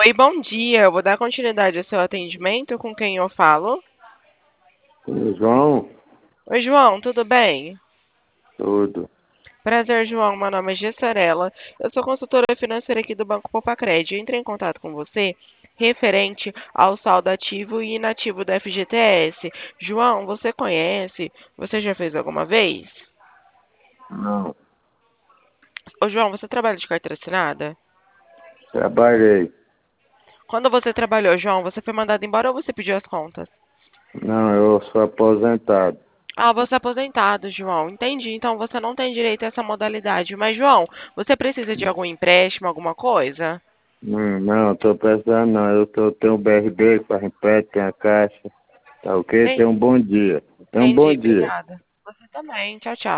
Oi, bom dia. Eu vou dar continuidade ao seu atendimento. Com quem eu falo? João, Oi, João, tudo bem? tudo. Prazer, João. Meu nome é Gessarela. Eu sou consultora financeira aqui do Banco Popacred. Eu entrei em contato com você referente ao saldo ativo e inativo da FGTS. João, você conhece? Você já fez alguma vez? Não, Ô, João, você trabalha de carteira assinada? trabalhei. Quando você trabalhou, João, você foi mandado embora ou você pediu as contas? Não, eu sou aposentado. Ah, você é aposentado, João. Entendi. Então você não tem direito a essa modalidade. Mas, João, você precisa de algum empréstimo, alguma coisa? Não, tô precisando não. Tenho o BRB, faz empréstimo, tem a caixa. Tá ok? Tenha Entendi. um bom dia. Tenha um bom Entendi. dia. Obrigada. Você também. Tchau, tchau.